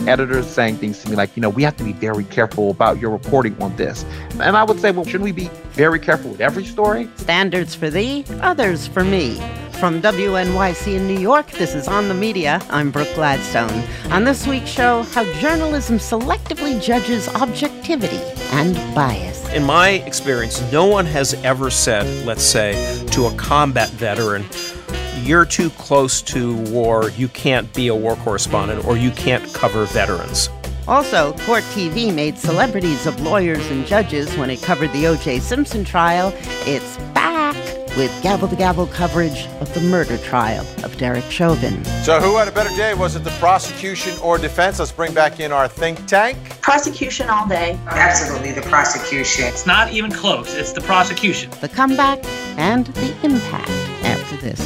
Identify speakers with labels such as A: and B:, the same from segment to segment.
A: editors saying things to me like, we have to be very careful about your reporting on this. And I would say, well, shouldn't we be very careful with every story?
B: Standards for thee, others for me. From WNYC in New York, this is On the Media. I'm Brooke Gladstone. On this week's show, how journalism selectively judges objectivity and bias.
C: In my experience, no one has ever said, let's say, to a combat veteran, you're too close to war, you can't be a war correspondent, or you can't cover veterans.
B: Also, Court TV made celebrities of lawyers and judges when it covered the O.J. Simpson trial. It's back with gavel-to-gavel coverage of the murder trial of Derek Chauvin.
D: So who had a better day? Was it the prosecution or defense? Let's bring back in our think tank.
E: Prosecution all day.
F: Absolutely, the prosecution.
G: It's not even close. It's the prosecution.
B: The comeback and the impact after this.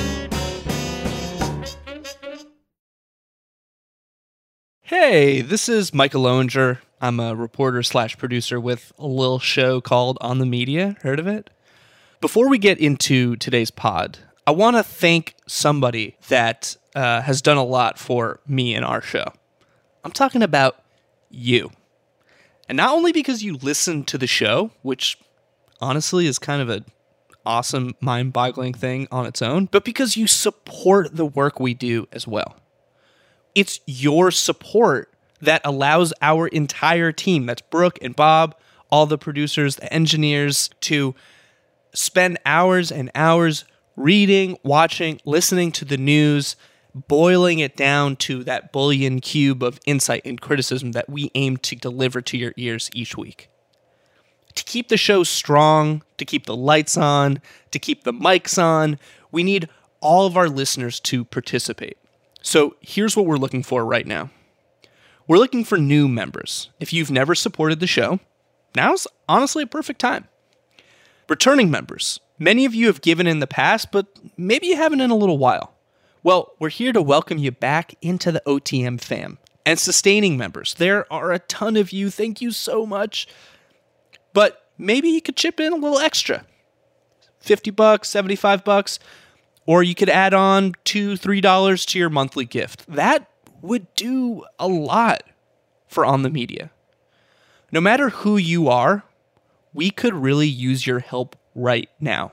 H: Hey, this is Michael Lowinger. I'm a reporter/producer with a little show called On the Media. Heard of it? Before we get into today's pod, I want to thank somebody that has done a lot for me and our show. I'm talking about you. And not only because you listen to the show, which honestly is kind of an awesome, mind-boggling thing on its own, but because you support the work we do as well. It's your support that allows our entire team, that's Brooke and Bob, all the producers, the engineers, to spend hours and hours reading, watching, listening to the news, boiling it down to that bullion cube of insight and criticism that we aim to deliver to your ears each week. To keep the show strong, to keep the lights on, to keep the mics on, we need all of our listeners to participate. So here's what we're looking for right now. We're looking for new members. If you've never supported the show, now's honestly a perfect time. Returning members. Many of you have given in the past, but maybe you haven't in a little while. Well, we're here to welcome you back into the OTM fam. And sustaining members. There are a ton of you. Thank you so much. But maybe you could chip in a little extra. $50, $75, or you could add on $2, $3 to your monthly gift. That would do a lot for On the Media. No matter who you are, we could really use your help right now.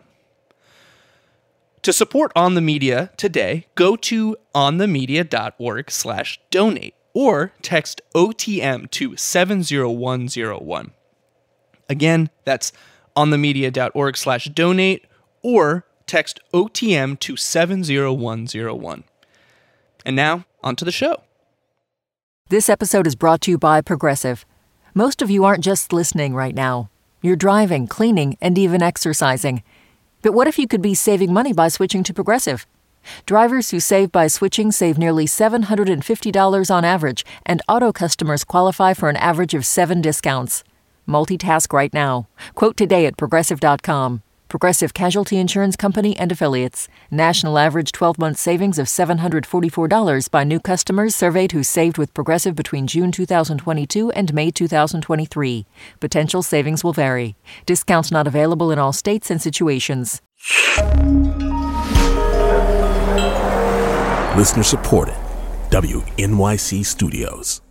H: To support On the Media today, go to onthemedia.org/donate or text OTM to 70101. Again, that's onthemedia.org/donate or text OTM to 70101. And now, on to the show.
I: This episode is brought to you by Progressive. Most of you aren't just listening right now. You're driving, cleaning, and even exercising. But what if you could be saving money by switching to Progressive? Drivers who save by switching save nearly $750 on average, and auto customers qualify for an average of 7 discounts. Multitask right now. Quote today at Progressive.com. Progressive Casualty Insurance Company and Affiliates. National average 12-month savings of $744 by new customers surveyed who saved with Progressive between June 2022 and May 2023. Potential savings will vary. Discounts not available in all states and situations.
J: Listener supported. WNYC Studios.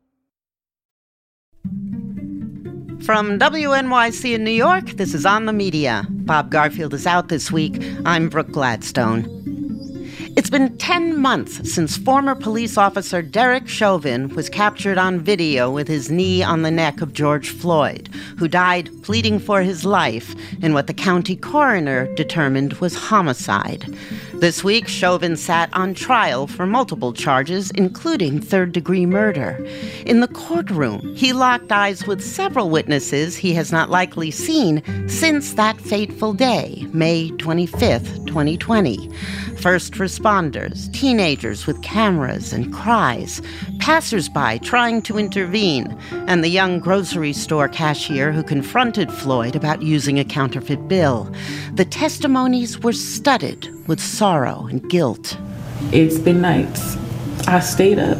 B: From WNYC in New York, this is On the Media. Bob Garfield is out this week. I'm Brooke Gladstone. It's been 10 months since former police officer Derek Chauvin was captured on video with his knee on the neck of George Floyd, who died pleading for his life in what the county coroner determined was homicide. This week, Chauvin sat on trial for multiple charges, including third-degree murder. In the courtroom, he locked eyes with several witnesses he has not likely seen since that fateful day, May 25th, 2020. First responders, teenagers with cameras and cries, passersby trying to intervene, and the young grocery store cashier who confronted Floyd about using a counterfeit bill. The testimonies were studded with sorrow and guilt.
K: It's been nights. I stayed up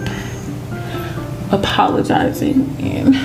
K: apologizing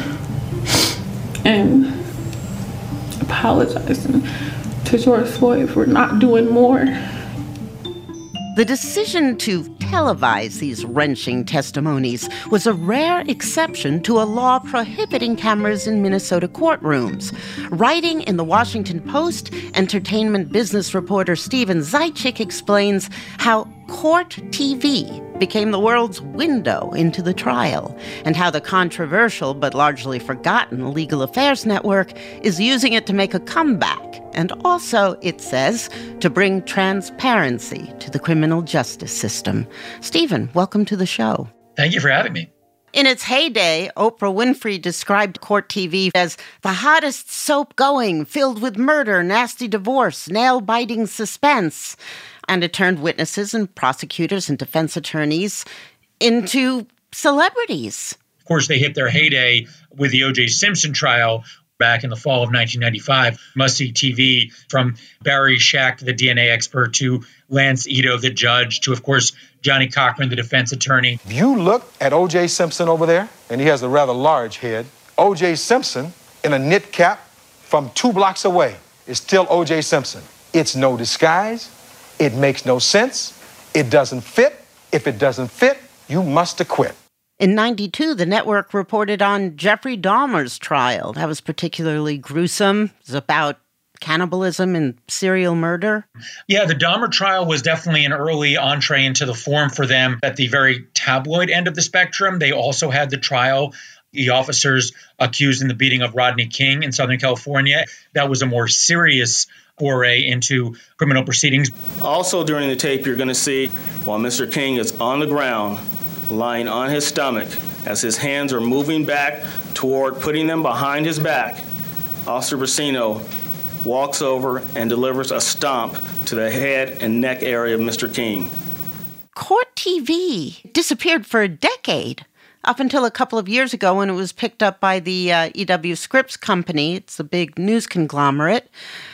K: and apologizing to George Floyd for not doing more.
B: The decision to televise these wrenching testimonies was a rare exception to a law prohibiting cameras in Minnesota courtrooms. Writing in the Washington Post, entertainment business reporter Steven Zaitchik explains how Court TV became the world's window into the trial, and how the controversial but largely forgotten Legal Affairs Network is using it to make a comeback, and also, it says, to bring transparency to the criminal justice system. Stephen, welcome to the show.
G: Thank you for having me.
B: In its heyday, Oprah Winfrey described Court TV as the hottest soap going, filled with murder, nasty divorce, nail-biting suspense. And it turned witnesses and prosecutors and defense attorneys into celebrities.
G: Of course, they hit their heyday with the O.J. Simpson trial back in the fall of 1995. Must-see TV, from Barry Scheck, the DNA expert, to Lance Ito, the judge, to, of course, Johnny Cochran, the defense attorney.
E: If you look at O.J. Simpson over there, and he has a rather large head, O.J. Simpson in a knit cap from 2 blocks away is still O.J. Simpson. It's no disguise. It makes no sense. It doesn't fit. If it doesn't fit, you must acquit.
B: In 92, the network reported on Jeffrey Dahmer's trial. That was particularly gruesome. It was about cannibalism and serial murder.
G: Yeah, the Dahmer trial was definitely an early entree into the forum for them at the very tabloid end of the spectrum. They also had the trial, the officers accused in the beating of Rodney King in Southern California. That was a more serious foray into criminal proceedings.
L: Also during the tape, you're going to see while Mr. King is on the ground, lying on his stomach, as his hands are moving back toward putting them behind his back, Officer Brasino walks over and delivers a stomp to the head and neck area of Mr. King.
B: Court TV disappeared for a decade, up until a couple of years ago when it was picked up by the EW Scripps Company. It's a big news conglomerate.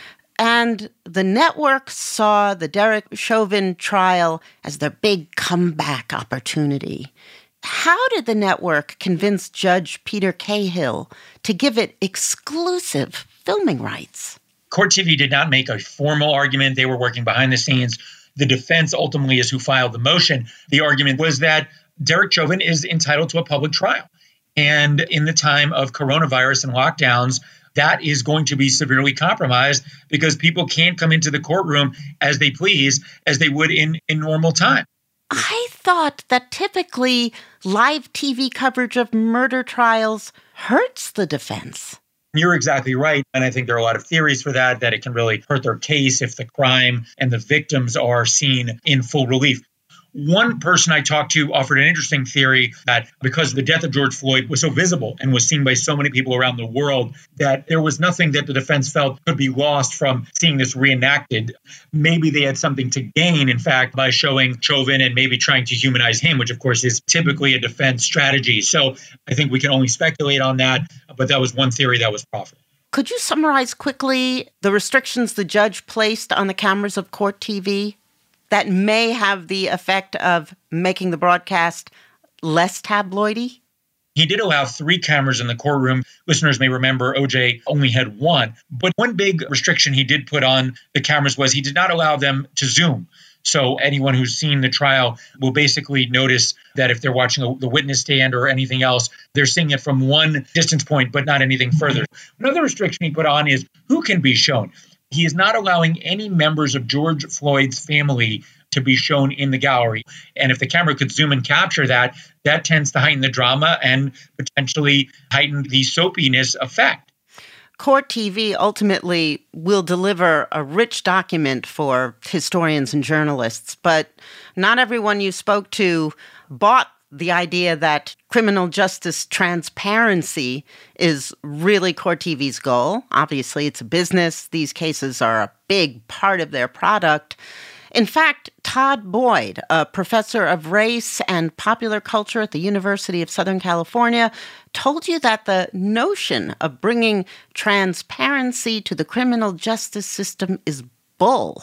B: And the network saw the Derek Chauvin trial as their big comeback opportunity. How did the network convince Judge Peter Cahill to give it exclusive filming rights?
G: Court TV did not make a formal argument. They were working behind the scenes. The defense ultimately is who filed the motion. The argument was that Derek Chauvin is entitled to a public trial. And in the time of coronavirus and lockdowns, that is going to be severely compromised because people can't come into the courtroom as they please, as they would in normal time.
B: I thought that typically live TV coverage of murder trials hurts the defense.
G: You're exactly right. And I think there are a lot of theories for that it can really hurt their case if the crime and the victims are seen in full relief. One person I talked to offered an interesting theory that because the death of George Floyd was so visible and was seen by so many people around the world, that there was nothing that the defense felt could be lost from seeing this reenacted. Maybe they had something to gain, in fact, by showing Chauvin and maybe trying to humanize him, which of course is typically a defense strategy. So I think we can only speculate on that, but that was one theory that was proffered.
B: Could you summarize quickly the restrictions the judge placed on the cameras of Court TV that may have the effect of making the broadcast less tabloidy?
G: He did allow 3 cameras in the courtroom. Listeners may remember OJ only had 1. But one big restriction he did put on the cameras was he did not allow them to zoom. So anyone who's seen the trial will basically notice that if they're watching the witness stand or anything else, they're seeing it from one distance point, but not anything further. Another restriction he put on is who can be shown. He is not allowing any members of George Floyd's family to be shown in the gallery. And if the camera could zoom and capture that, that tends to heighten the drama and potentially heighten the soapiness effect.
B: Court TV ultimately will deliver a rich document for historians and journalists, but not everyone you spoke to bought the idea that criminal justice transparency is really Court TV's goal. Obviously, it's a business. These cases are a big part of their product. In fact, Todd Boyd, a professor of race and popular culture at the University of Southern California, told you that the notion of bringing transparency to the criminal justice system is bull.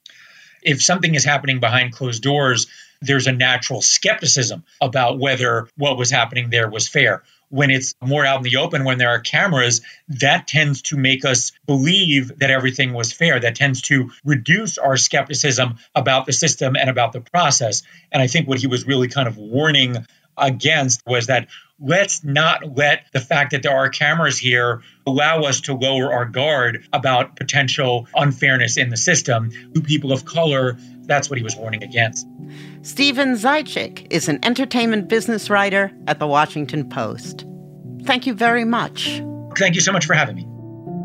G: If something is happening behind closed doors, there's a natural skepticism about whether what was happening there was fair. when it's more out in the open, when there are cameras, that tends to make us believe that everything was fair. That tends to reduce our skepticism about the system and about the process. And I think what he was really kind of warning against was that let's not let the fact that there are cameras here allow us to lower our guard about potential unfairness in the system. To people of color, that's what he was warning against.
B: Stephen Zajic is an entertainment business writer at The Washington Post. Thank you very much.
G: Thank you so much for having me.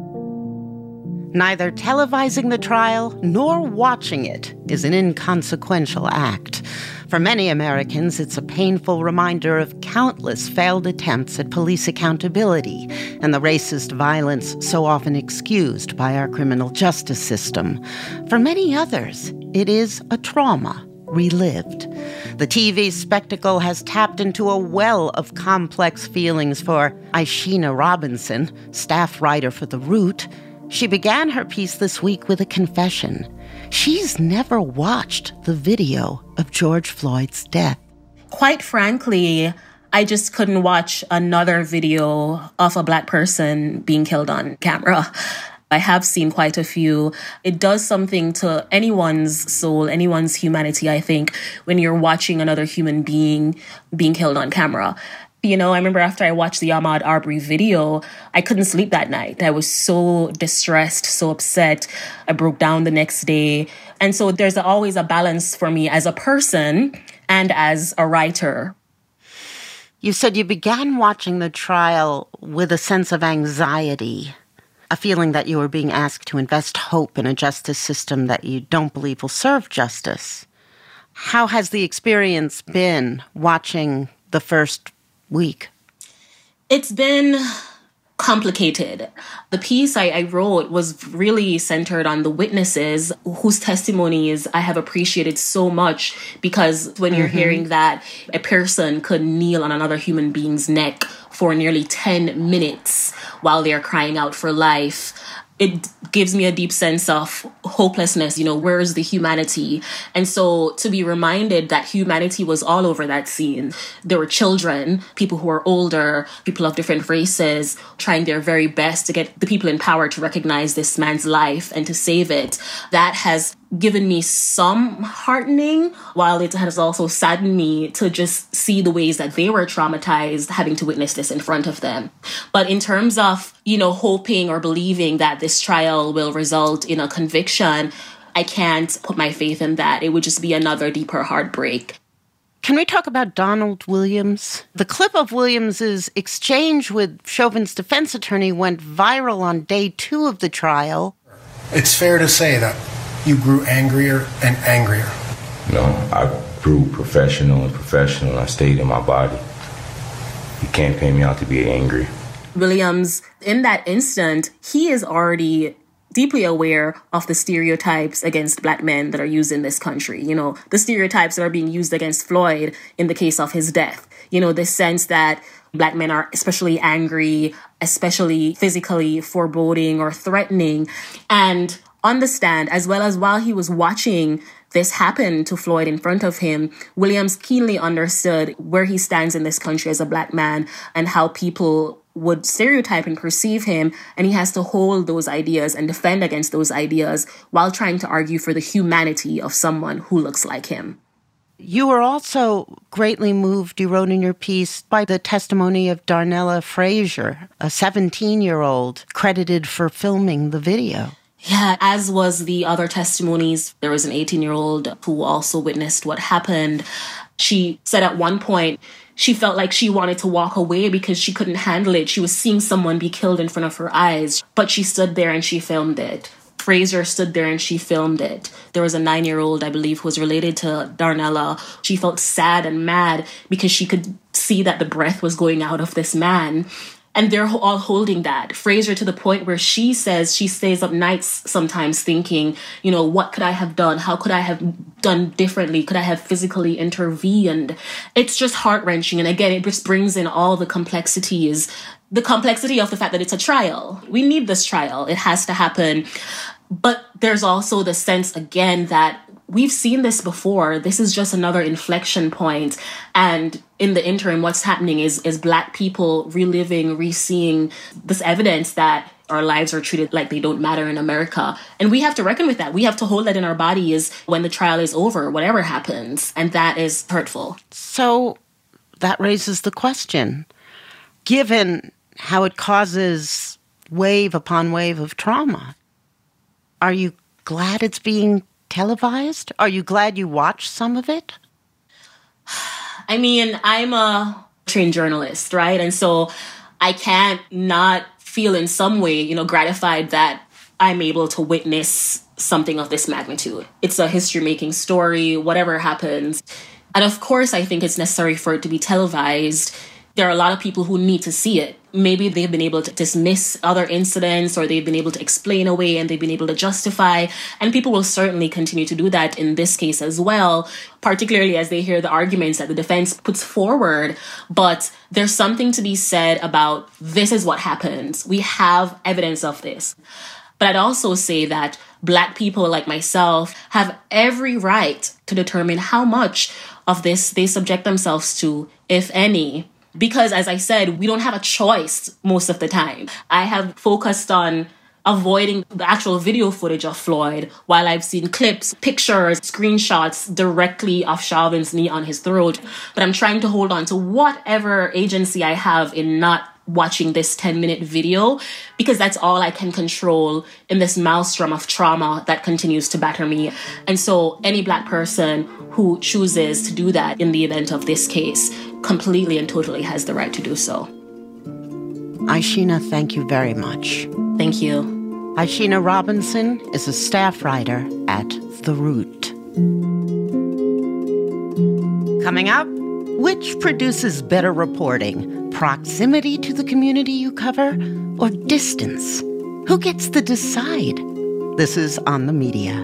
B: Neither televising the trial nor watching it is an inconsequential act. For many Americans, it's a painful reminder of countless failed attempts at police accountability and the racist violence so often excused by our criminal justice system. For many others, it is a trauma relived. The TV spectacle has tapped into a well of complex feelings for Ishina Robinson, staff writer for The Root. She began her piece this week with a confession. She's never watched the video of George Floyd's death.
M: Quite frankly, I just couldn't watch another video of a Black person being killed on camera. I have seen quite a few. It does something to anyone's soul, anyone's humanity, I think, when you're watching another human being being killed on camera. You know, I remember after I watched the Ahmaud Arbery video, I couldn't sleep that night. I was so distressed, so upset. I broke down the next day. And so there's always a balance for me as a person and as a writer.
B: You said you began watching the trial with a sense of anxiety, a feeling that you were being asked to invest hope in a justice system that you don't believe will serve justice. How has the experience been watching the first week?
M: It's been complicated. The piece I wrote was really centered on the witnesses whose testimonies I have appreciated so much, because when you're hearing that a person could kneel on another human being's neck for nearly 10 minutes while they're crying out for life, it gives me a deep sense of hopelessness. You know, where is the humanity? And so to be reminded that humanity was all over that scene. There were children, people who are older, people of different races, trying their very best to get the people in power to recognize this man's life and to save it. That has given me some heartening, while it has also saddened me to just see the ways that they were traumatized having to witness this in front of them. But in terms of, you know, hoping or believing that this trial will result in a conviction, I can't put my faith in that. It would just be another deeper heartbreak.
B: Can we talk about Donald Williams? The clip of Williams's exchange with Chauvin's defense attorney went viral on day 2 of the trial.
N: It's fair to say that you grew angrier and angrier.
O: No, I grew professional and professional. I stayed in my body. You can't pay me out to be angry.
M: Williams, in that instant, he is already deeply aware of the stereotypes against Black men that are used in this country. You know, the stereotypes that are being used against Floyd in the case of his death. You know, the sense that Black men are especially angry, especially physically foreboding or threatening. And on the stand, as well as while he was watching this happen to Floyd in front of him, Williams keenly understood where he stands in this country as a Black man and how people would stereotype and perceive him, and he has to hold those ideas and defend against those ideas while trying to argue for the humanity of someone who looks like him.
B: You were also greatly moved, you wrote in your piece, by the testimony of Darnella Frazier, a 17-year-old credited for filming the video.
M: Yeah, as was the other testimonies. There was an 18-year-old who also witnessed what happened. She said at one point she felt like she wanted to walk away because she couldn't handle it. She was seeing someone be killed in front of her eyes, but she stood there and she filmed it. Frazier stood there and she filmed it. There was a 9-year-old, I believe, who was related to Darnella. She felt sad and mad because she could see that the breath was going out of this man. And they're all holding that. Frazier to the point where she says she stays up nights sometimes thinking, you know, what could I have done? How could I have done differently? Could I have physically intervened? It's just heart-wrenching. And again, it just brings in all the complexities. The complexity of the fact that it's a trial. We need this trial. It has to happen. But there's also the sense, again, that we've seen this before. This is just another inflection point. And in the interim, what's happening is Black people reliving, re-seeing this evidence that our lives are treated like they don't matter in America. And we have to reckon with that. We have to hold that in our bodies when the trial is over, whatever happens. And that is hurtful.
B: So that raises the question, given how it causes wave upon wave of trauma, are you glad it's being televised? Are you glad you watched some of it?
M: I mean, I'm a trained journalist, right? And so I can't not feel in some way, gratified that I'm able to witness something of this magnitude. It's a history-making story, whatever happens. And of course, I think it's necessary for it to be televised. There are a lot of people who need to see it. Maybe they've been able to dismiss other incidents, or they've been able to explain away and they've been able to justify. And people will certainly continue to do that in this case as well, particularly as they hear the arguments that the defense puts forward. But there's something to be said about this is what happened. We have evidence of this. But I'd also say that Black people like myself have every right to determine how much of this they subject themselves to, if any. Because, as I said, we don't have a choice most of the time. I have focused on avoiding the actual video footage of Floyd, while I've seen clips, pictures, screenshots directly of Chauvin's knee on his throat. But I'm trying to hold on to whatever agency I have in not watching this 10-minute video, because that's all I can control in this maelstrom of trauma that continues to batter me. And so any Black person who chooses to do that in the event of this case completely and totally has the right to do so.
B: Aishina, thank you very much.
M: Thank you.
B: Aishina Robinson is a staff writer at The Root. Coming up, which produces better reporting? Proximity to the community you cover or distance? Who gets to decide? This is On the Media.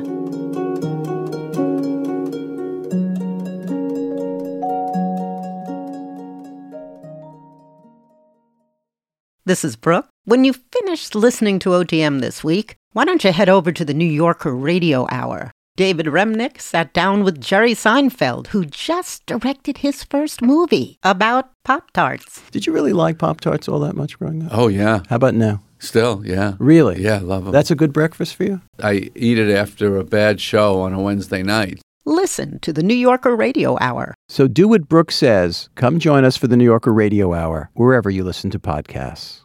B: This is Brooke. When you finished listening to OTM this week, why don't you head over to the New Yorker Radio Hour? David Remnick sat down with Jerry Seinfeld, who just directed his first movie about Pop-Tarts.
P: Did you really like Pop-Tarts all that much growing up?
Q: Oh, yeah.
P: How about now?
Q: Still, yeah.
P: Really?
Q: Yeah, I love them.
P: That's a good breakfast for you?
Q: I eat it after a bad show on a Wednesday night.
B: Listen to the New Yorker Radio Hour.
P: So do what Brooke says. Come join us for the New Yorker Radio Hour, wherever you listen to podcasts.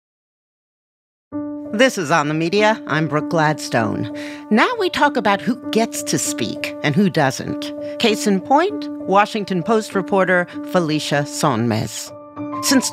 B: This is On the Media. I'm Brooke Gladstone. Now we talk about who gets to speak and who doesn't. Case in point, Washington Post reporter Felicia Sonmez. Since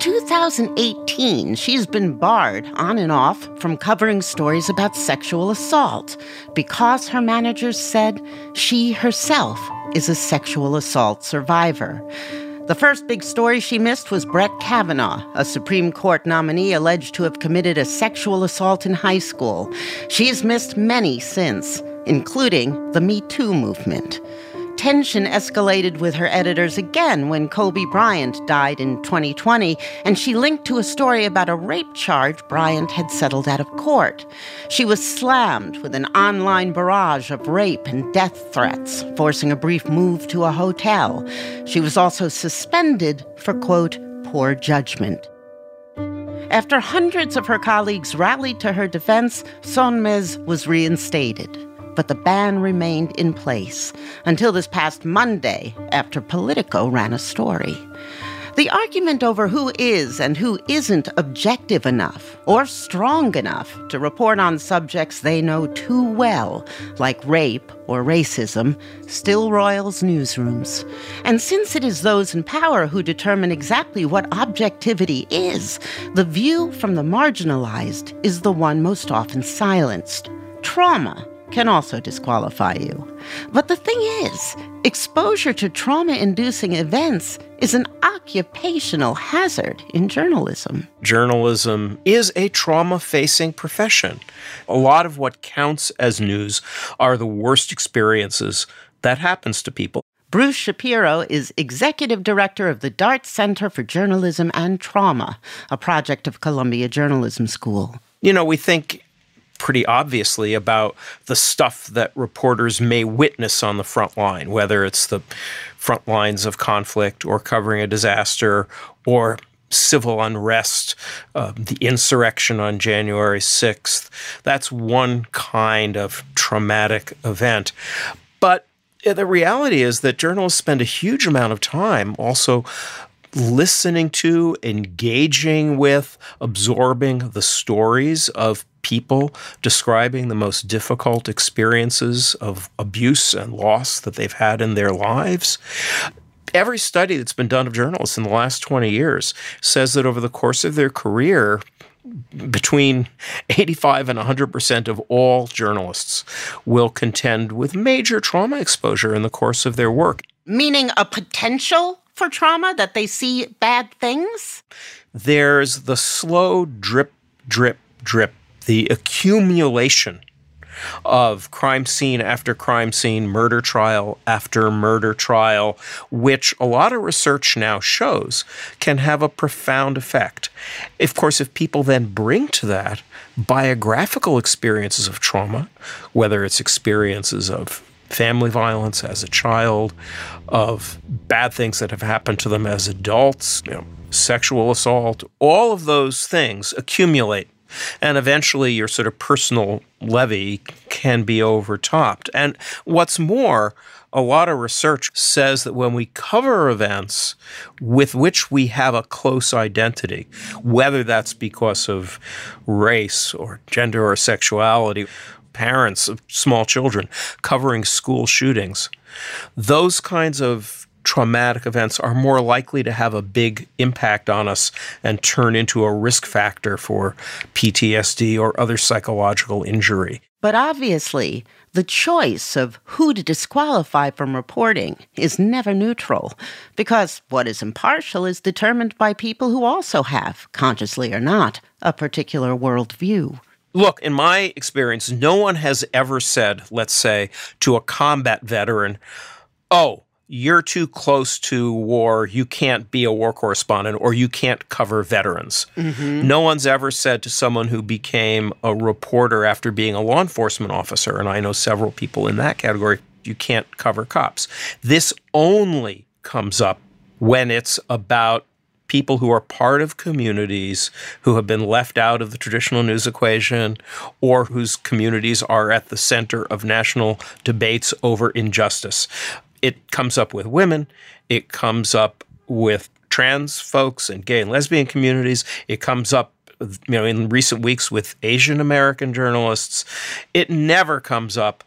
B: 2018, she's been barred on and off from covering stories about sexual assault because her managers said she herself is a sexual assault survivor. The first big story she missed was Brett Kavanaugh, a Supreme Court nominee alleged to have committed a sexual assault in high school. She's missed many since, including the Me Too movement. Tension escalated with her editors again when Kobe Bryant died in 2020, and she linked to a story about a rape charge Bryant had settled out of court. She was slammed with an online barrage of rape and death threats, forcing a brief move to a hotel. She was also suspended for, quote, poor judgment. After hundreds of her colleagues rallied to her defense, Sonmez was reinstated. But the ban remained in place until this past Monday, after Politico ran a story. The argument over who is and who isn't objective enough or strong enough to report on subjects they know too well, like rape or racism, still roils newsrooms. And since it is those in power who determine exactly what objectivity is, the view from the marginalized is the one most often silenced. Trauma can also disqualify you. But the thing is, exposure to trauma-inducing events is an occupational hazard in journalism.
C: Journalism is a trauma-facing profession. A lot of what counts as news are the worst experiences that happens to people.
B: Bruce Shapiro is executive director of the Dart Center for Journalism and Trauma, a project of Columbia Journalism School.
C: You know, we think pretty obviously about the stuff that reporters may witness on the front line, whether it's the front lines of conflict or covering a disaster or civil unrest, the insurrection on January 6th. That's one kind of traumatic event. But the reality is that journalists spend a huge amount of time also listening to, engaging with, absorbing the stories of people describing the most difficult experiences of abuse and loss that they've had in their lives. Every study that's been done of journalists in the last 20 years says that over the course of their career, between 85 and 100% of all journalists will contend with major trauma exposure in the course of their work.
B: Meaning a potential for trauma, that they see bad things?
C: There's the slow drip, drip, drip, the accumulation of crime scene after crime scene, murder trial after murder trial, which a lot of research now shows can have a profound effect. Of course, if people then bring to that biographical experiences of trauma, whether it's experiences of family violence as a child, of bad things that have happened to them as adults, sexual assault, all of those things accumulate. And eventually your sort of personal levy can be overtopped. And what's more, a lot of research says that when we cover events with which we have a close identity, whether that's because of race or gender or sexuality, parents of small children covering school shootings, those kinds of traumatic events are more likely to have a big impact on us and turn into a risk factor for PTSD or other psychological injury.
B: But obviously, the choice of who to disqualify from reporting is never neutral, because what is impartial is determined by people who also have, consciously or not, a particular worldview.
C: Look, in my experience, no one has ever said, let's say, to a combat veteran, "Oh, you're too close to war, you can't be a war correspondent, or you can't cover veterans." Mm-hmm. No one's ever said to someone who became a reporter after being a law enforcement officer, and I know several people in that category, you can't cover cops. This only comes up when it's about people who are part of communities who have been left out of the traditional news equation, or whose communities are at the center of national debates over injustice. It comes up with women. It comes up with trans folks and gay and lesbian communities. It comes up, in recent weeks with Asian American journalists. It never comes up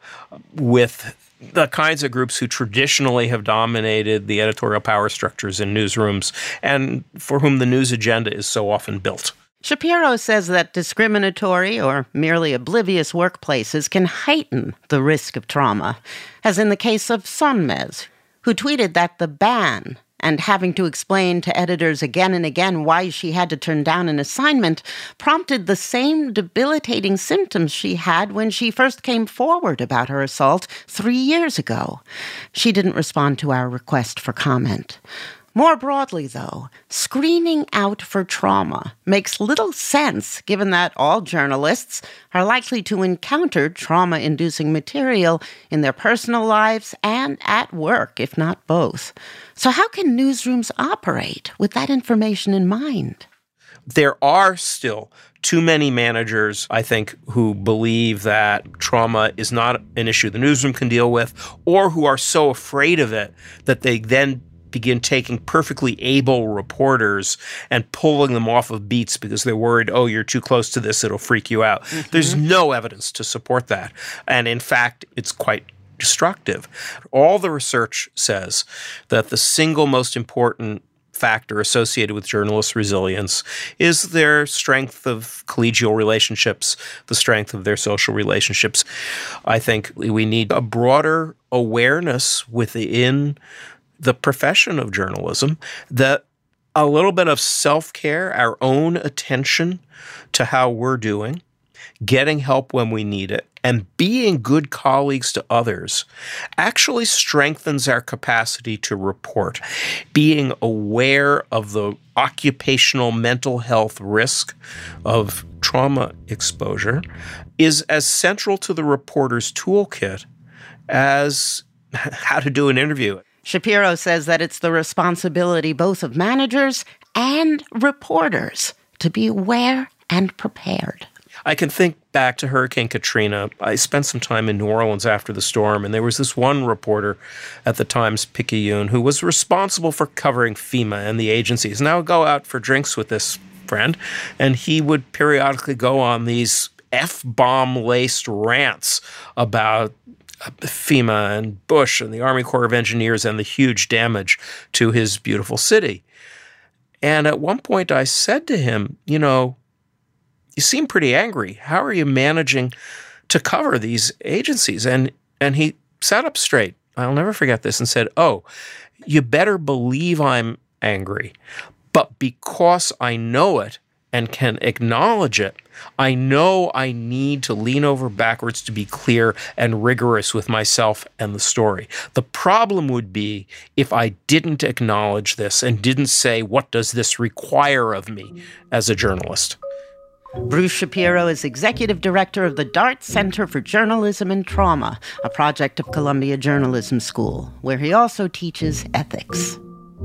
C: with the kinds of groups who traditionally have dominated the editorial power structures in newsrooms and for whom the news agenda is so often built.
B: Shapiro says that discriminatory or merely oblivious workplaces can heighten the risk of trauma, as in the case of Sonmez, who tweeted that the ban and having to explain to editors again and again why she had to turn down an assignment prompted the same debilitating symptoms she had when she first came forward about her assault 3 years ago. She didn't respond to our request for comment. More broadly, though, screening out for trauma makes little sense given that all journalists are likely to encounter trauma-inducing material in their personal lives and at work, if not both. So how can newsrooms operate with that information in mind?
C: There are still too many managers, I think, who believe that trauma is not an issue the newsroom can deal with, or who are so afraid of it that they then begin taking perfectly able reporters and pulling them off of beats because they're worried, oh, you're too close to this, it'll freak you out. Mm-hmm. There's no evidence to support that. And in fact, it's quite destructive. All the research says that the single most important factor associated with journalists' resilience is their strength of collegial relationships, the strength of their social relationships. I think we need a broader awareness within the profession of journalism that a little bit of self-care, our own attention to how we're doing, getting help when we need it, and being good colleagues to others actually strengthens our capacity to report. Being aware of the occupational mental health risk of trauma exposure is as central to the reporter's toolkit as how to do an interview.
B: Shapiro says that it's the responsibility both of managers and reporters to be aware and prepared.
C: I can think back to Hurricane Katrina. I spent some time in New Orleans after the storm, and there was this one reporter at the Times-Picayune who was responsible for covering FEMA and the agencies. And I would go out for drinks with this friend, and he would periodically go on these F-bomb-laced rants about FEMA and Bush and the Army Corps of Engineers and the huge damage to his beautiful city. And at one point I said to him, you seem pretty angry. How are you managing to cover these agencies? And he sat up straight. I'll never forget this and said, "Oh, you better believe I'm angry. But because I know it and can acknowledge it, I know I need to lean over backwards to be clear and rigorous with myself and the story. The problem would be if I didn't acknowledge this and didn't say, what does this require of me as a journalist?"
B: Bruce Shapiro is executive director of the Dart Center for Journalism and Trauma, a project of Columbia Journalism School, where he also teaches ethics.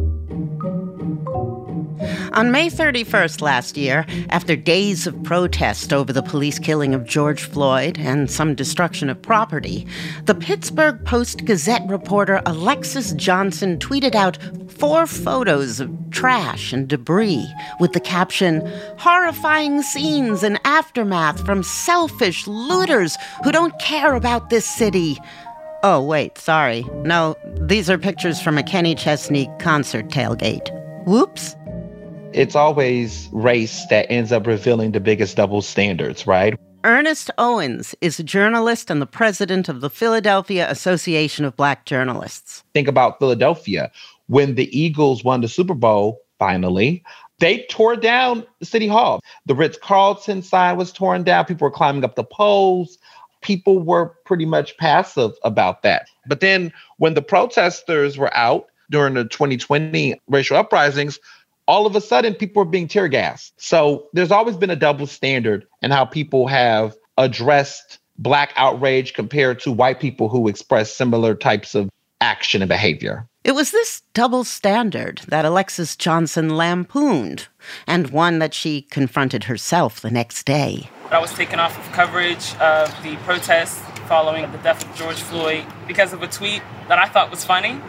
B: On May 31st last year, after days of protest over the police killing of George Floyd and some destruction of property, the Pittsburgh Post-Gazette reporter Alexis Johnson tweeted out 4 photos of trash and debris with the caption, "Horrifying scenes and aftermath from selfish looters who don't care about this city." Oh, wait, sorry. No, these are pictures from a Kenny Chesney concert tailgate. Whoops.
A: It's always race that ends up revealing the biggest double standards, right?
B: Ernest Owens is a journalist and the president of the Philadelphia Association of Black Journalists.
A: Think about Philadelphia. When the Eagles won the Super Bowl, finally, they tore down City Hall. The Ritz-Carlton sign was torn down. People were climbing up the poles. People were pretty much passive about that. But then when the protesters were out during the 2020 racial uprisings, all of a sudden people were being tear gassed. So there's always been a double standard in how people have addressed Black outrage compared to white people who express similar types of action and behavior.
B: It was this double standard that Alexis Johnson lampooned, and one that she confronted herself the next day.
R: I was taken off of coverage of the protests following the death of George Floyd because of a tweet that I thought was funny.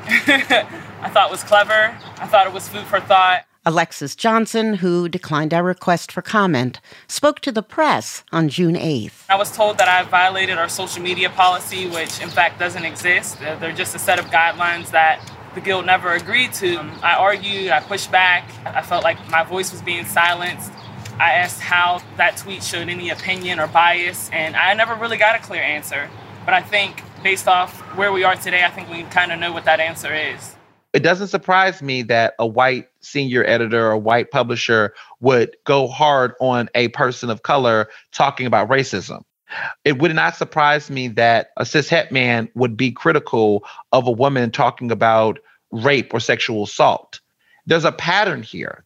R: I thought was clever. I thought it was food for thought.
B: Alexis Johnson, who declined our request for comment, spoke to the press on June 8th.
R: I was told that I violated our social media policy, which in fact doesn't exist. They're just a set of guidelines that the Guild never agreed to. I argued, I pushed back. I felt like my voice was being silenced. I asked how that tweet showed any opinion or bias, and I never really got a clear answer. But I think based off where we are today, I think we kind of know what that answer is.
A: It doesn't surprise me that a white senior editor or white publisher would go hard on a person of color talking about racism. It would not surprise me that a cishet man would be critical of a woman talking about rape or sexual assault. There's a pattern here.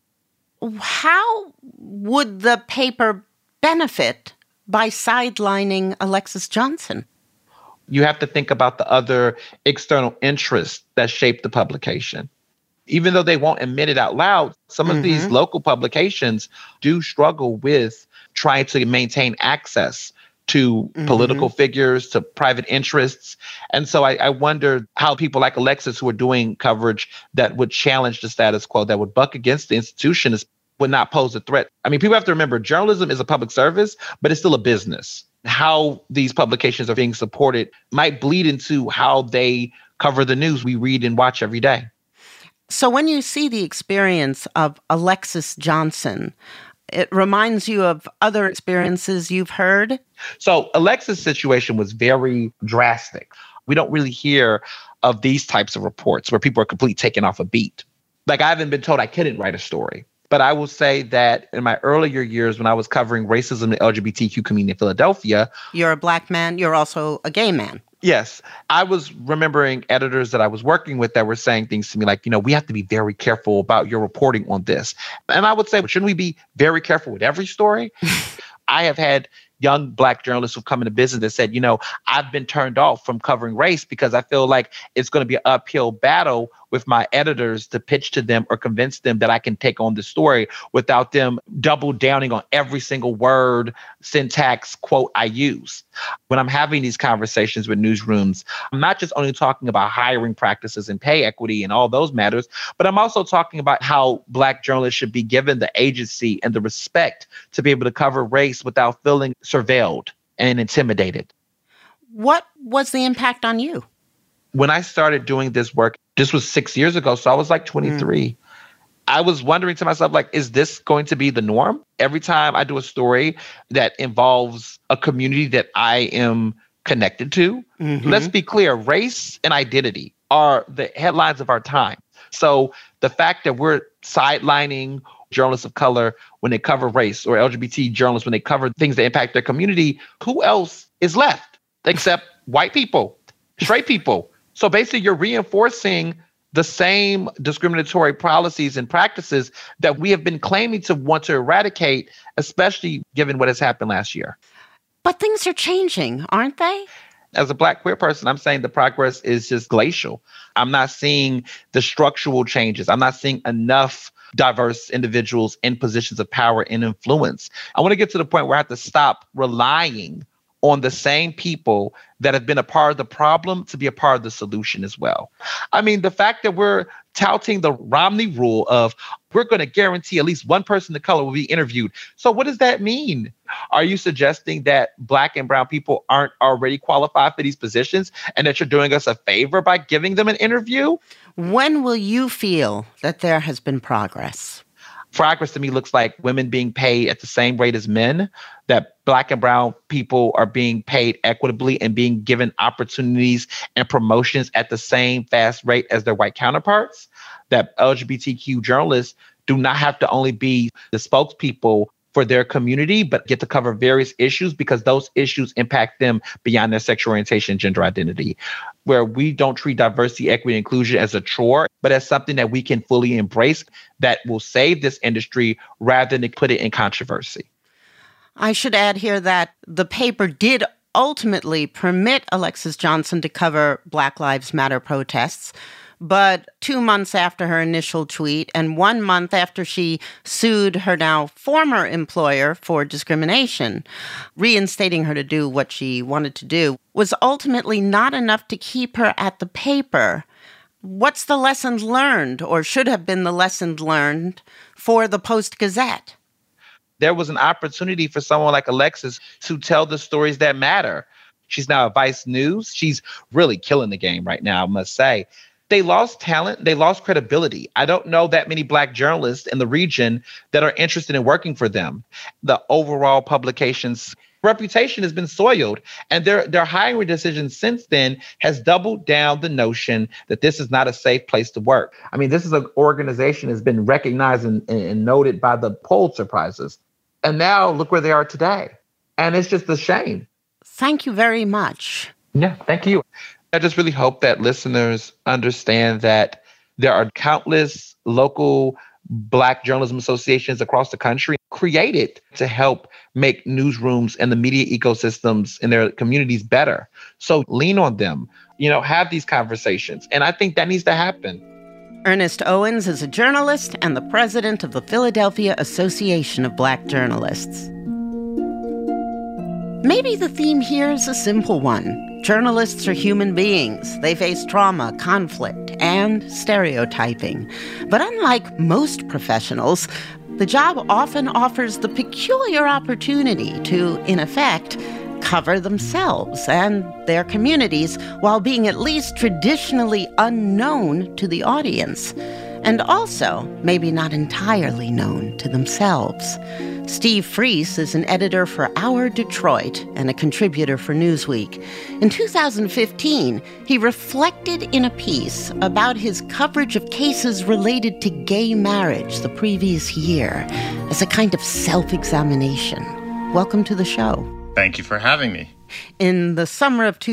B: How would the paper benefit by sidelining Alexis Johnson?
A: You have to think about the other external interests that shape the publication. Even though they won't admit it out loud, some of these local publications do struggle with trying to maintain access to political figures, to private interests. And so I wonder how people like Alexis, who are doing coverage that would challenge the status quo, that would buck against the institution, would not pose a threat. I mean, people have to remember, journalism is a public service, but it's still a business. How these publications are being supported might bleed into how they cover the news we read and watch every day.
B: So when you see the experience of Alexis Johnson, it reminds you of other experiences you've heard?
A: So Alexis' situation was very drastic. We don't really hear of these types of reports where people are completely taken off a beat. Like, I haven't been told I couldn't write a story. But I will say that in my earlier years, when I was covering racism in the LGBTQ community in Philadelphia.
B: You're a Black man. You're also a gay man.
A: Yes. I was remembering editors that I was working with that were saying things to me like, we have to be very careful about your reporting on this. And I would say, shouldn't we be very careful with every story? I have had young Black journalists who've come into business that said, I've been turned off from covering race because I feel like it's going to be an uphill battle with my editors to pitch to them or convince them that I can take on the story without them double downing on every single word, syntax, quote I use. When I'm having these conversations with newsrooms, I'm not just only talking about hiring practices and pay equity and all those matters, but I'm also talking about how Black journalists should be given the agency and the respect to be able to cover race without feeling surveilled and intimidated.
B: What was the impact on you?
A: When I started doing this work, this was 6 years ago, so I was like 23. I was wondering to myself, like, is this going to be the norm? Every time I do a story that involves a community that I am connected to, let's be clear, race and identity are the headlines of our time. So the fact that we're sidelining journalists of color when they cover race, or LGBT journalists when they cover things that impact their community, who else is left except white people, straight people? So basically, you're reinforcing the same discriminatory policies and practices that we have been claiming to want to eradicate, especially given what has happened last year.
B: But things are changing, aren't they?
A: As a Black queer person, I'm saying the progress is just glacial. I'm not seeing the structural changes. I'm not seeing enough diverse individuals in positions of power and influence. I want to get to the point where I have to stop relying on the same people that have been a part of the problem to be a part of the solution as well. I mean, the fact that we're touting the Romney rule of we're going to guarantee at least one person of color will be interviewed. So what does that mean? Are you suggesting that Black and brown people aren't already qualified for these positions and that you're doing us a favor by giving them an interview?
B: When will you feel that there has been progress?
A: Progress to me looks like women being paid at the same rate as men, that Black and brown people are being paid equitably and being given opportunities and promotions at the same fast rate as their white counterparts, that LGBTQ journalists do not have to only be the spokespeople for their community, but get to cover various issues because those issues impact them beyond their sexual orientation and gender identity, where we don't treat diversity, equity, and inclusion as a chore, but as something that we can fully embrace that will save this industry rather than put it in controversy.
B: I should add here that the paper did ultimately permit Alexis Johnson to cover Black Lives Matter protests, but 2 months after her initial tweet and 1 month after she sued her now former employer for discrimination, reinstating her to do what she wanted to do was ultimately not enough to keep her at the paper. What's the lesson learned, or should have been the lesson learned, for the Post-Gazette?
A: There was an opportunity for someone like Alexis to tell the stories that matter. She's now at Vice News. She's really killing the game right now, I must say. They lost talent. They lost credibility. I don't know that many Black journalists in the region that are interested in working for them. The overall publication's reputation has been soiled, and their hiring decisions since then has doubled down the notion that this is not a safe place to work. I mean, this is an organization that's been recognized and noted by the Pulitzer Prizes. And now look where they are today. And it's just a shame.
B: Thank you very much.
A: Yeah, thank you. I just really hope that listeners understand that there are countless local Black journalism associations across the country created to help make newsrooms and the media ecosystems in their communities better. So lean on them, have these conversations. And I think that needs to happen.
B: Ernest Owens is a journalist and the president of the Philadelphia Association of Black Journalists. Maybe the theme here is a simple one. Journalists are human beings. They face trauma, conflict, and stereotyping. But unlike most professionals, the job often offers the peculiar opportunity to, in effect, cover themselves and their communities while being at least traditionally unknown to the audience, and also maybe not entirely known to themselves. Steve Freese is an editor for Our Detroit and a contributor for Newsweek. In 2015, he reflected in a piece about his coverage of cases related to gay marriage the previous year as a kind of self-examination. Welcome to the show.
S: Thank you for having me.
B: in the summer of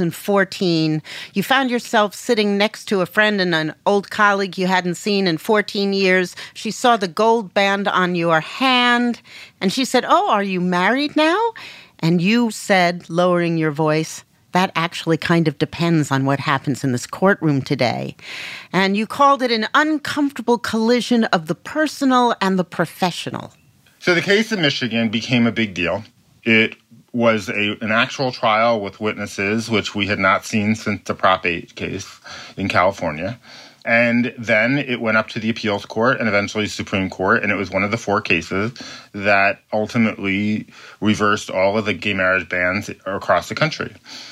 B: 2014. You found yourself sitting next to a friend and an old colleague you hadn't seen in 14 years. She saw the gold band on your hand, and she said, "Oh, are you married now?" And you said, lowering your voice, "That actually kind of depends on what happens in this courtroom today." And you called it an uncomfortable collision of the personal and the professional.
S: So the case in Michigan became a big deal. It was an actual trial with witnesses, which we had not seen since the Prop 8 case in California. And then it went up to the appeals court and eventually Supreme Court, and it was one of the 4 cases that ultimately reversed all of the gay marriage bans across the country.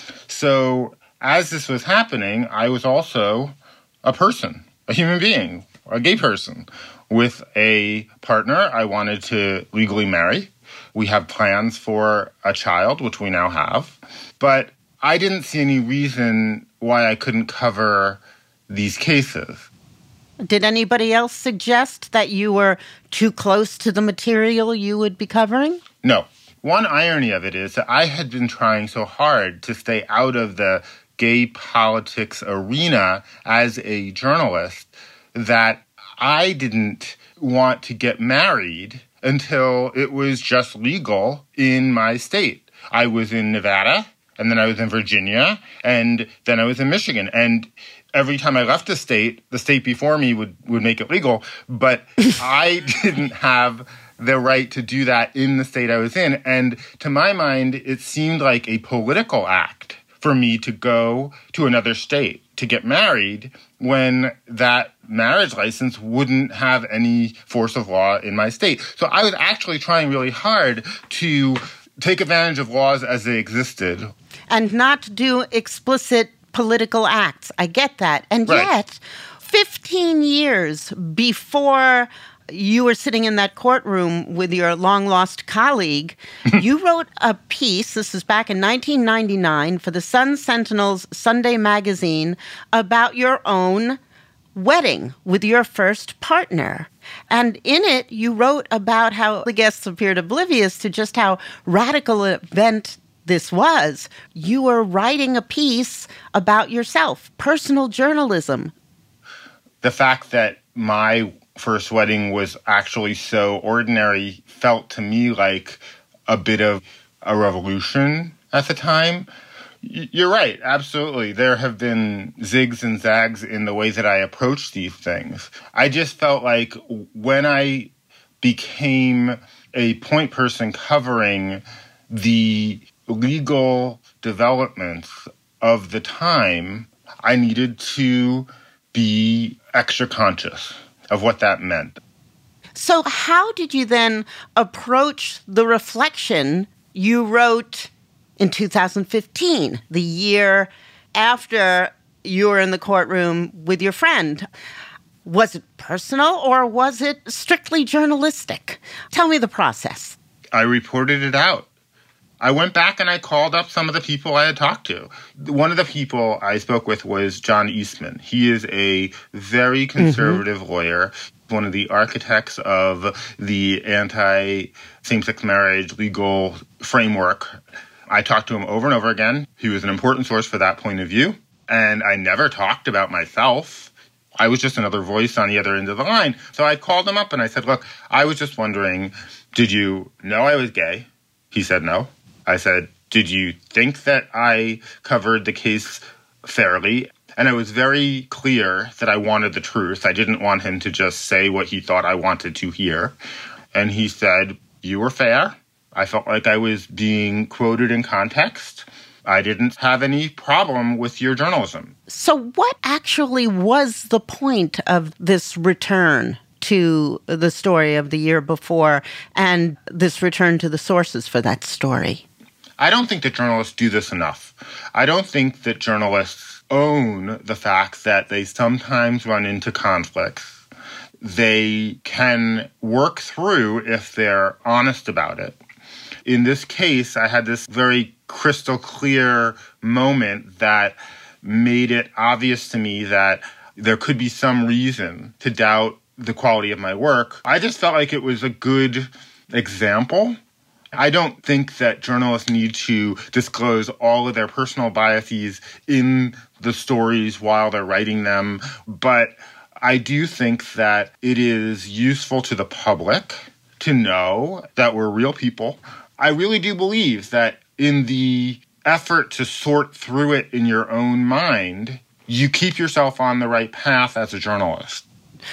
S: So as this was happening, I was also a person, a human being, a gay person with a partner I wanted to legally marry. We have plans for a child, which we now have. But I didn't see any reason why I couldn't cover these cases.
B: Did anybody else suggest that you were too close to the material you would be covering?
S: No. One irony of it is that I had been trying so hard to stay out of the gay politics arena as a journalist that I didn't want to get married until it was just legal in my state. I was in Nevada, and then I was in Virginia, and then I was in Michigan. And every time I left the state before me would make it legal, but I didn't have the right to do that in the state I was in. And to my mind, it seemed like a political act for me to go to another state to get married when that marriage license wouldn't have any force of law in my state. So I was actually trying really hard to take advantage of laws as they existed.
B: And not do explicit political acts. I get that. And
S: right.
B: Yet, 15 years before you were sitting in that courtroom with your long-lost colleague, you wrote a piece, this is back in 1999, for the Sun-Sentinel's Sunday magazine about your own wedding with your first partner. And in it, you wrote about how the guests appeared oblivious to just how radical an event this was. You were writing a piece about yourself, personal journalism.
S: The fact that my first wedding was actually so ordinary felt to me like a bit of a revolution at the time. You're right, absolutely. There have been zigs and zags in the way that I approach these things. I just felt like when I became a point person covering the legal developments of the time, I needed to be extra conscious of what that meant.
B: So how did you then approach the reflection you wrote in 2015, the year after you were in the courtroom with your friend? Was it personal or was it strictly journalistic? Tell me the process.
S: I reported it out. I went back and I called up some of the people I had talked to. One of the people I spoke with was John Eastman. He is a very conservative lawyer, one of the architects of the anti-same-sex marriage legal framework. I talked to him over and over again. He was an important source for that point of view. And I never talked about myself. I was just another voice on the other end of the line. So I called him up and I said, look, I was just wondering, did you know I was gay? He said no. I said, did you think that I covered the case fairly? And I was very clear that I wanted the truth. I didn't want him to just say what he thought I wanted to hear. And he said, you were fair. I felt like I was being quoted in context. I didn't have any problem with your journalism.
B: So what actually was the point of this return to the story of the year before and this return to the sources for that story?
S: I don't think that journalists do this enough. I don't think that journalists own the fact that they sometimes run into conflicts. They can work through if they're honest about it. In this case, I had this very crystal clear moment that made it obvious to me that there could be some reason to doubt the quality of my work. I just felt like it was a good example I don't think that journalists need to disclose all of their personal biases in the stories while they're writing them, but I do think that it is useful to the public to know that we're real people. I really do believe that in the effort to sort through it in your own mind, you keep yourself on the right path as a journalist.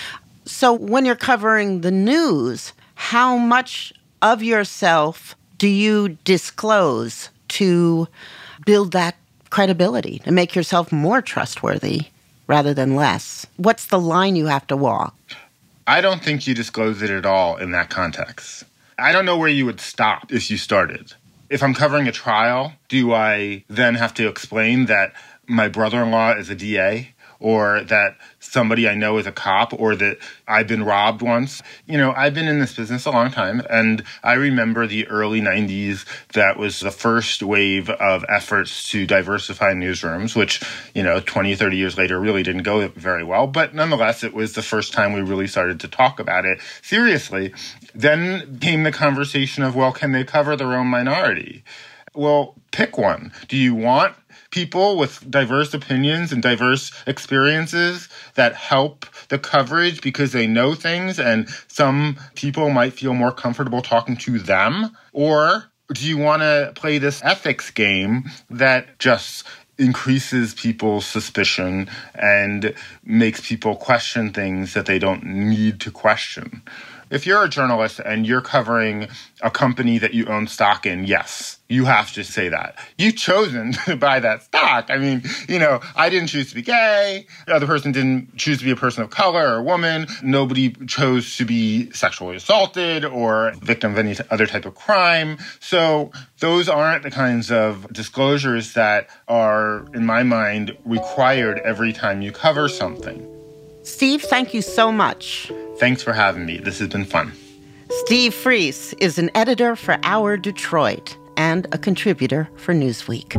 B: So when you're covering the news, how much of yourself do you disclose to build that credibility, to make yourself more trustworthy rather than less? What's the line you have to walk?
S: I don't think you disclose it at all in that context. I don't know where you would stop if you started. If I'm covering a trial, do I then have to explain that my brother-in-law is a DA, or that somebody I know is a cop, or that I've been robbed once? You know, I've been in this business a long time, and I remember the early 90s. That was the first wave of efforts to diversify newsrooms, which, 20, 30 years later really didn't go very well. But nonetheless, it was the first time we really started to talk about it seriously. Then came the conversation of, well, can they cover their own minority? Well, pick one. Do you want people with diverse opinions and diverse experiences that help the coverage because they know things and some people might feel more comfortable talking to them? Or do you want to play this ethics game that just increases people's suspicion and makes people question things that they don't need to question? If you're a journalist and you're covering a company that you own stock in, yes, you have to say that. You've chosen to buy that stock. I mean, I didn't choose to be gay. The other person didn't choose to be a person of color or a woman. Nobody chose to be sexually assaulted or victim of any other type of crime. So those aren't the kinds of disclosures that are, in my mind, required every time you cover something.
B: Steve, thank you so much.
S: Thanks for having me. This has been fun.
B: Steve Freese is an editor for Our Detroit and a contributor for Newsweek.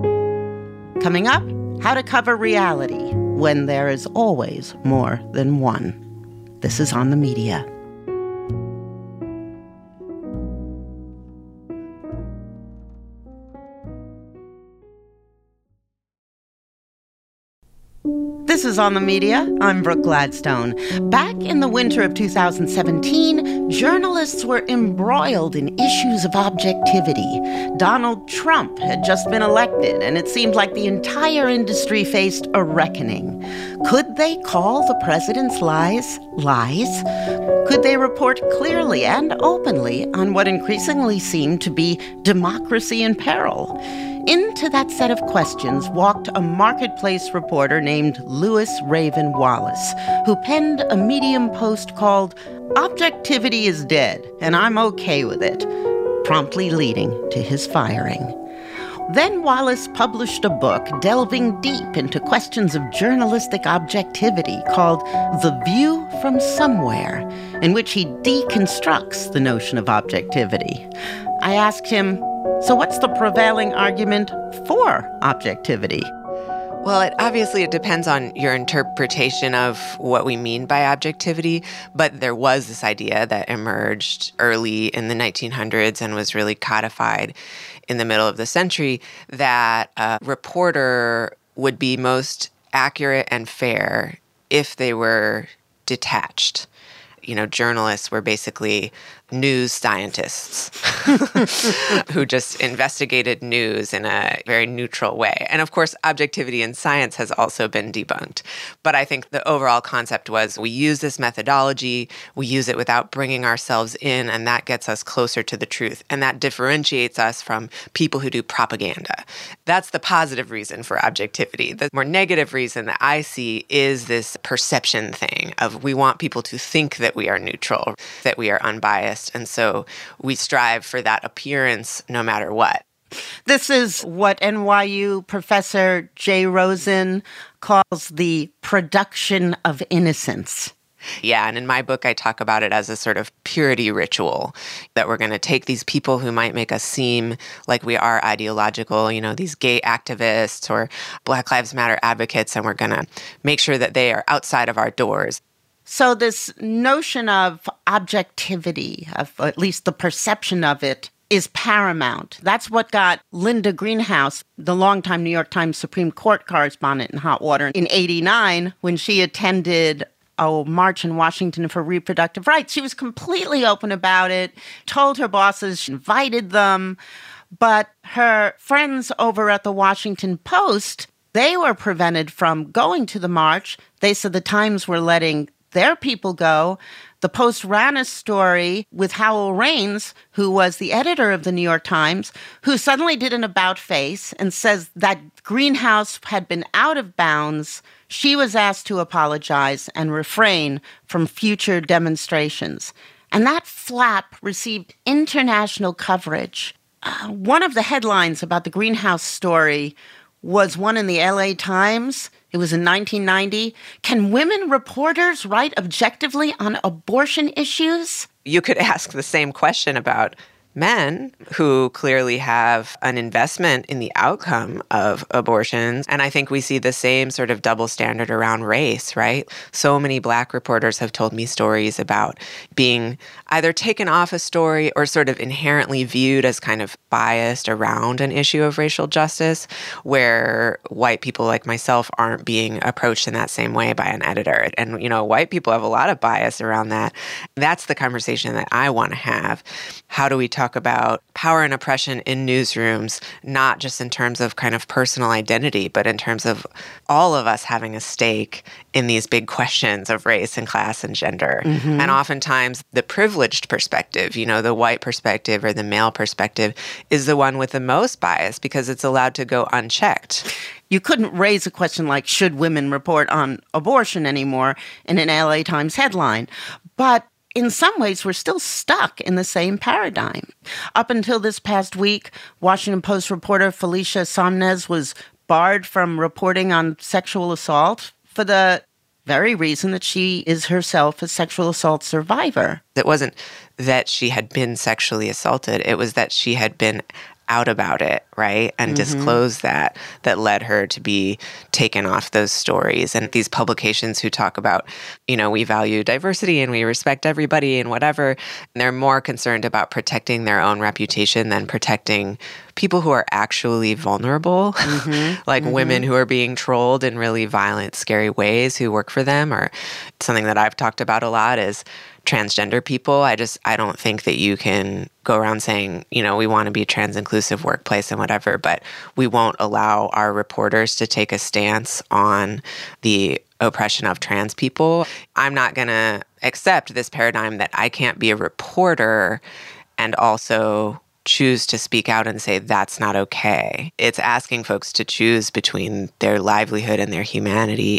B: Coming up, how to cover reality when there is always more than one. This is On the Media. This is On the Media. I'm Brooke Gladstone. Back in the winter of 2017, journalists were embroiled in issues of objectivity. Donald Trump had just been elected, and it seemed like the entire industry faced a reckoning. Could they call the president's lies lies? Could they report clearly and openly on what increasingly seemed to be democracy in peril? Into that set of questions walked a marketplace reporter named Lewis Raven Wallace, who penned a Medium post called "Objectivity is Dead, and I'm okay with it," promptly leading to his firing. Then Wallace published a book delving deep into questions of journalistic objectivity called The View from Somewhere, in which he deconstructs the notion of objectivity. I asked him, so what's the prevailing argument for objectivity?
T: Well, it depends on your interpretation of what we mean by objectivity, but there was this idea that emerged early in the 1900s and was really codified in the middle of the century that a reporter would be most accurate and fair if they were detached. Journalists were basically news scientists who just investigated news in a very neutral way. And of course, objectivity in science has also been debunked. But I think the overall concept was we use this methodology, we use it without bringing ourselves in, and that gets us closer to the truth. And that differentiates us from people who do propaganda. That's the positive reason for objectivity. The more negative reason that I see is this perception thing of we want people to think that we are neutral, that we are unbiased. And so we strive for that appearance no matter what.
B: This is what NYU professor Jay Rosen calls the production of innocence.
T: Yeah, and in my book, I talk about it as a sort of purity ritual, that we're going to take these people who might make us seem like we are ideological, these gay activists or Black Lives Matter advocates, and we're going to make sure that they are outside of our doors.
B: So this notion of objectivity, of at least the perception of it, is paramount. That's what got Linda Greenhouse, the longtime New York Times Supreme Court correspondent, in hot water in '89 when she attended a march in Washington for reproductive rights. She was completely open about it, told her bosses, she invited them. But her friends over at the Washington Post, they were prevented from going to the march. They said the Times were letting their people go. The Post ran a story with Howell Raines, who was the editor of the New York Times, who suddenly did an about-face and says that Greenhouse had been out of bounds. She was asked to apologize and refrain from future demonstrations. And that flap received international coverage. One of the headlines about the Greenhouse story was one in the LA Times. It was in 1990. Can women reporters write objectively on abortion issues?
T: You could ask the same question about men who clearly have an investment in the outcome of abortions. And I think we see the same sort of double standard around race, right? So many Black reporters have told me stories about being either taken off a story or sort of inherently viewed as kind of biased around an issue of racial justice, where white people like myself aren't being approached in that same way by an editor. And, you know, white people have a lot of bias around that. That's the conversation that I want to have. How do we talk about power and oppression in newsrooms, not just in terms of kind of personal identity, but in terms of all of us having a stake in these big questions of race and class and gender. Mm-hmm. And oftentimes the privileged perspective, you know, the white perspective or the male perspective is the one with the most bias because it's allowed to go unchecked.
B: You couldn't raise a question like, should women report on abortion anymore in an LA Times headline? But in some ways, we're still stuck in the same paradigm. Up until this past week, Washington Post reporter Felicia Sonmez was barred from reporting on sexual assault for the very reason that she is herself a sexual assault survivor.
T: It wasn't that she had been sexually assaulted. It was that she had been out about it, right? And disclosed that led her to be taken off those stories. And these publications who talk about, you know, we value diversity and we respect everybody and whatever, and they're more concerned about protecting their own reputation than protecting people who are actually vulnerable, like women who are being trolled in really violent, scary ways who work for them. Or something that I've talked about a lot is transgender people. I don't think that you can go around saying, you know, we want to be a trans-inclusive workplace and whatever, but we won't allow our reporters to take a stance on the oppression of trans people. I'm not going to accept this paradigm that I can't be a reporter and also choose to speak out and say that's not okay. It's asking folks to choose between their livelihood and their humanity.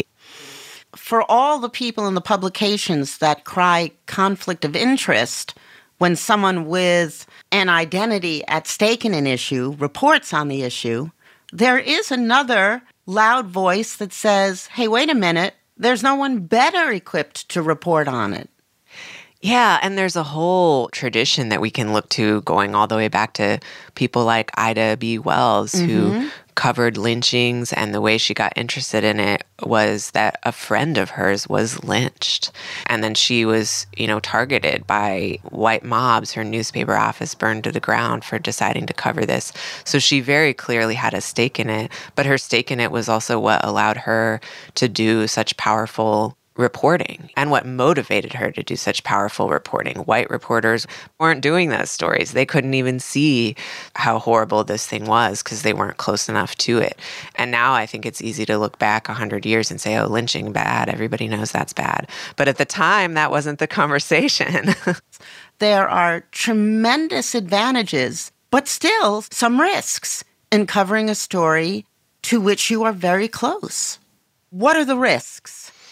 B: For all the people in the publications that cry conflict of interest when someone with an identity at stake in an issue reports on the issue, there is another loud voice that says, hey, wait a minute, there's no one better equipped to report on it.
T: Yeah, and there's a whole tradition that we can look to going all the way back to people like Ida B. Wells, who covered lynchings, and the way she got interested in it was that a friend of hers was lynched. And then she was, you know, targeted by white mobs. Her newspaper office burned to the ground for deciding to cover this. So she very clearly had a stake in it, but her stake in it was also what allowed her to do such powerful reporting and what motivated her to do such powerful reporting. White reporters weren't doing those stories. They couldn't even see how horrible this thing was because they weren't close enough to it. And now I think it's easy to look back 100 years and say, oh, lynching, bad. Everybody knows that's bad. But at the time, that wasn't the conversation.
B: There are tremendous advantages, but still some risks in covering a story to which you are very close. What are the risks?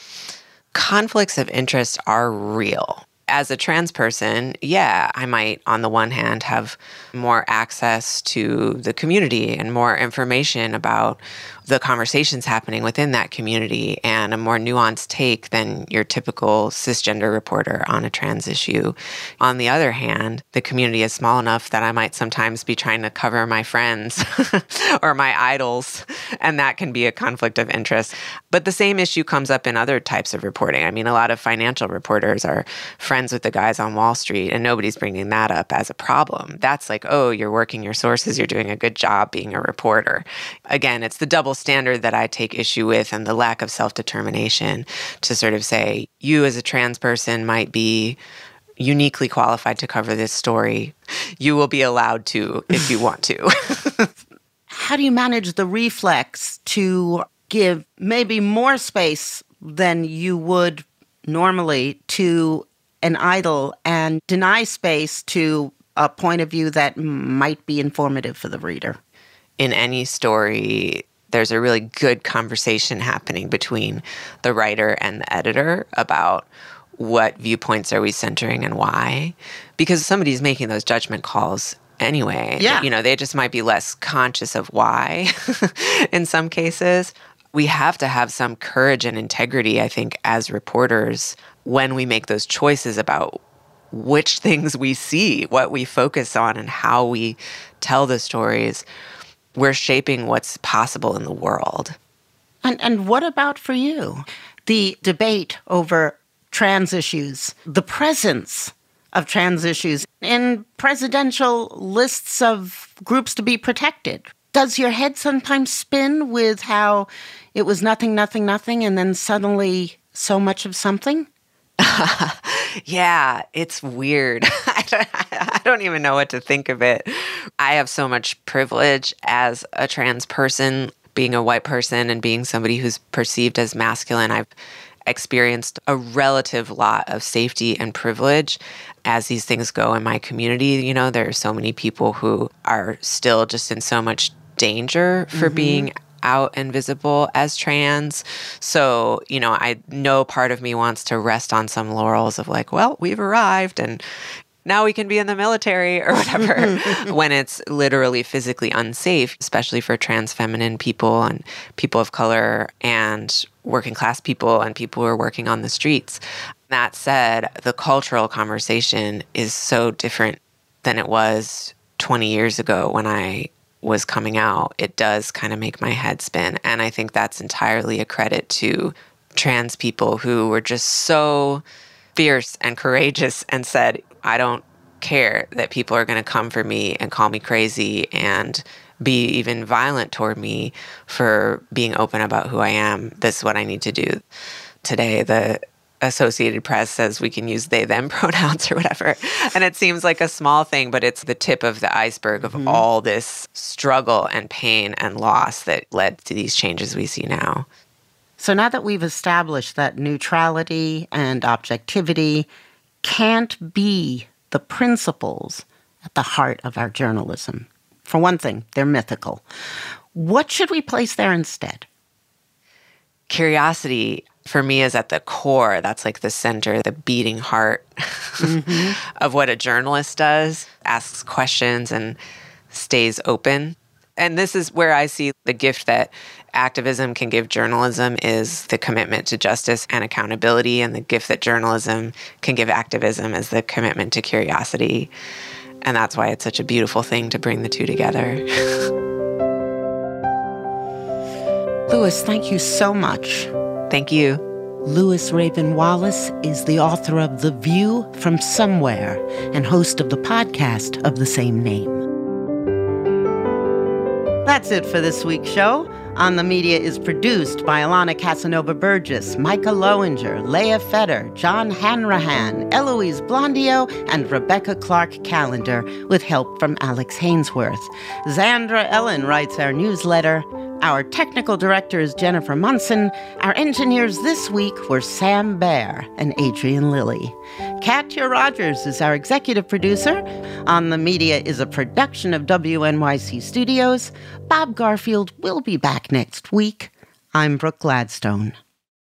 T: Conflicts of interest are real. As a trans person, yeah, I might, on the one hand, have more access to the community and more information about the conversations happening within that community and a more nuanced take than your typical cisgender reporter on a trans issue. On the other hand, the community is small enough that I might sometimes be trying to cover my friends or my idols, and that can be a conflict of interest. But the same issue comes up in other types of reporting. I mean, a lot of financial reporters are friends with the guys on Wall Street, and nobody's bringing that up as a problem. That's like, oh, you're working your sources, you're doing a good job being a reporter. Again, it's the double standard that I take issue with and the lack of self-determination to sort of say, you as a trans person might be uniquely qualified to cover this story. You will be allowed to if you want to.
B: How do you manage the reflex to give maybe more space than you would normally to an idol and deny space to a point of view that might be informative for the reader?
T: In any story, there's a really good conversation happening between the writer and the editor about what viewpoints are we centering and why. Because somebody's making those judgment calls anyway.
B: Yeah.
T: You know, they just might be less conscious of why in some cases. We have to have some courage and integrity, I think, as reporters when we make those choices about which things we see, what we focus on, and how we tell the stories. We're shaping what's possible in the world.
B: And what about for you? The debate over trans issues, the presence of trans issues in presidential lists of groups to be protected. Does your head sometimes spin with how it was nothing, nothing, nothing, and then suddenly so much of something?
T: Yeah, it's weird. I don't even know what to think of it. I have so much privilege as a trans person, being a white person and being somebody who's perceived as masculine. I've experienced a relative lot of safety and privilege as these things go in my community. You know, there are so many people who are still just in so much danger for being out and visible as trans. So, you know, I know part of me wants to rest on some laurels of like, well, we've arrived and now we can be in the military or whatever, when it's literally physically unsafe, especially for trans feminine people and people of color and working class people and people who are working on the streets. That said, the cultural conversation is so different than it was 20 years ago when I was coming out. It does kind of make my head spin. And I think that's entirely a credit to trans people who were just so fierce and courageous and said, I don't care that people are going to come for me and call me crazy and be even violent toward me for being open about who I am. This is what I need to do. Today, the Associated Press says we can use they, them pronouns or whatever. And it seems like a small thing, but it's the tip of the iceberg of all this struggle and pain and loss that led to these changes we see now.
B: So now that we've established that neutrality and objectivity can't be the principles at the heart of our journalism. For one thing, they're mythical. What should we place there instead?
T: Curiosity, for me, is at the core. That's like the center, the beating heart of what a journalist does, asks questions and stays open. And this is where I see the gift that activism can give journalism is the commitment to justice and accountability, and the gift that journalism can give activism is the commitment to curiosity. And that's why it's such a beautiful thing to bring the two together.
B: Louis, thank you so much.
T: Thank you.
B: Louis Raven Wallace is the author of The View from Somewhere and host of the podcast of the same name. That's it for this week's show. On the Media is produced by Alana Casanova Burgess, Micah Lowinger, Leah Feder, John Hanrahan, Eloise Blondio, and Rebecca Clark Callender, with help from Alex Hainsworth. Zandra Ellen writes our newsletter. Our technical director is Jennifer Munson. Our engineers this week were Sam Baer and Adrian Lilly. Katya Rogers is our executive producer. On the Media is a production of WNYC Studios. Bob Garfield will be back next week. I'm Brooke Gladstone.